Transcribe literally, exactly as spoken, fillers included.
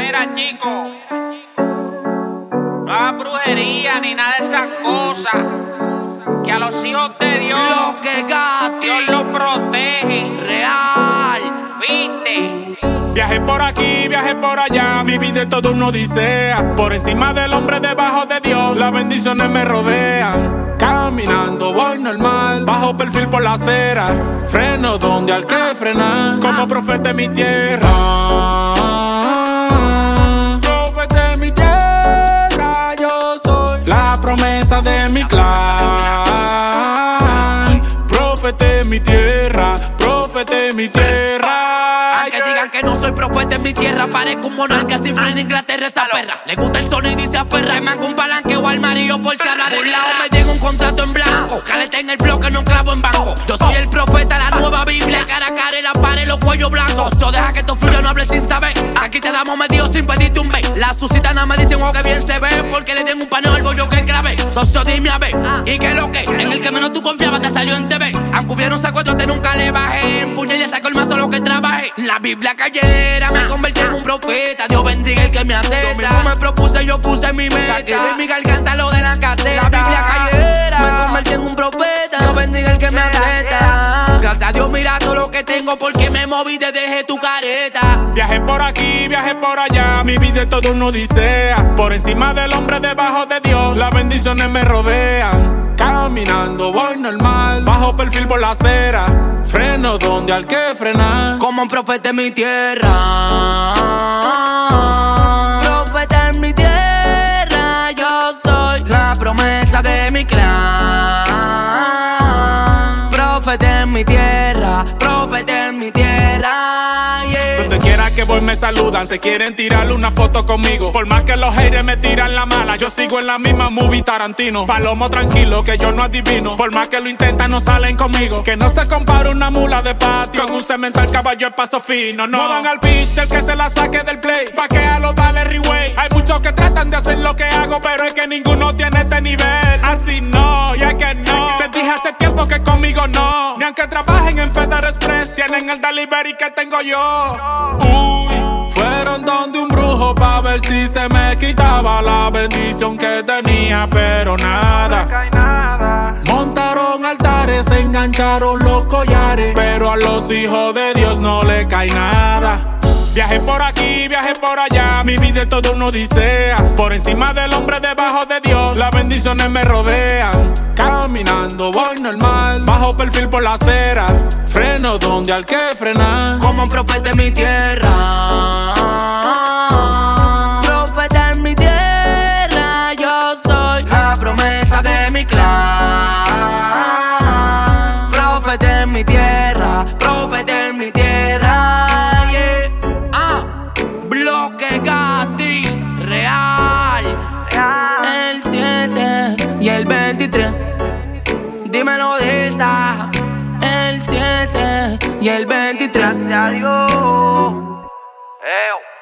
Mira, chico, no hagas brujería ni nada de esas cosas. Que a los hijos de Dios, lo que Gatti, Dios los protege. real. ¿Viste? Viajé por aquí, viajé por allá, mi vida es toda una odisea. Por encima del hombre, debajo de Dios, las bendiciones me rodean. Caminando voy normal, bajo perfil por la acera. Freno donde hay que frenar, como profeta en mi tierra. Profeta en mi tierra, yo soy la promesa de mi clan. Profeta en mi tierra, profeta en mi tierra. Aunque digan que no soy profeta en mi tierra, parezco un monarca sin freno en Inglaterra, esa perra. Le gusta el sonido y se aferra, me manco un palanque o al marido por si habla de un lado me llega un contrato en blanco, caleta en el bloque, no un clavo en banco. Yo soy el profeta, la nueva Biblia, cara a cara en la pared, los cuellos blancos. So deja que esto fluya, no hables sin saber. Aquí te damos medio sin pedirte un beso. Las susitanas me dicen, oh, que bien se ve, porque le den un paneo al bollo que grabé. Socio, dime a ver, ¿y qué lo que? En el que menos tú confiabas te salió en T V. Aunque hubiera un secuestro, te nunca le bajé. En puño y le saco el mazo lo que trabajé. La Biblia cayera me convertí en un profeta. Dios bendiga el que me acepta. Yo mismo me propuse, yo puse mi meta. Saqué de mi garganta lo de la caseta. La Biblia cayera me convertí en un profeta. Dios bendiga el que me acepta. Gracias a Dios mira todo lo que tengo, porque me moví te dejé tu careta. Viajé por aquí, viajé por allá, mi vida es toda una odisea. Por encima del hombre, debajo de Dios, las bendiciones me rodean. Caminando voy normal, bajo perfil por la acera. Freno donde hay que frenar, como un profeta en mi tierra. Profeta en mi tierra, yo soy la promesa de mi clan. Profeta en mi tierra, profeta en mi tierra, yeah. Donde quiera que voy me saludan, se quieren tirar una foto conmigo. Por más que los haters me tiran la mala, yo sigo en la misma movie Tarantino. Palomo tranquilo que yo no adivino, por más que lo intentan no salen conmigo. Que no se compara una mula de patio con un cemental caballo de paso fino, no. Muevan al pitcher que se la saque del play, vaquéalo, dale replay. Hay muchos que tratan de hacer lo que hago, pero es que ninguno tiene este nivel. Así no, y es que no. Te dije hace tiempo que conmigo no. Ni aunque trabajen en Feder Express, tienen el delivery que tengo yo. Uy, fueron donde un brujo pa' ver si se me quitaba la bendición que tenía, pero nada. Montaron altares, engancharon los collares, pero a los hijos de Dios no le cae nada. Viajé por aquí, viajé por allá, mi vida es toda una odisea. Por encima del hombre, debajo de Dios, las bendiciones me rodean. Caminando voy normal, bajo perfil por la acera. Freno donde hay que frenar, como un profeta en mi tierra. Profeta en mi tierra, yo soy la promesa de mi clan. Profeta en mi tierra, profeta en mi tierra, yeah. Ah, bloque Gatti, real. El siete y el veintitrés, dímelo de esa. El siete y el veintitrés. Gracias a Dios. Eo.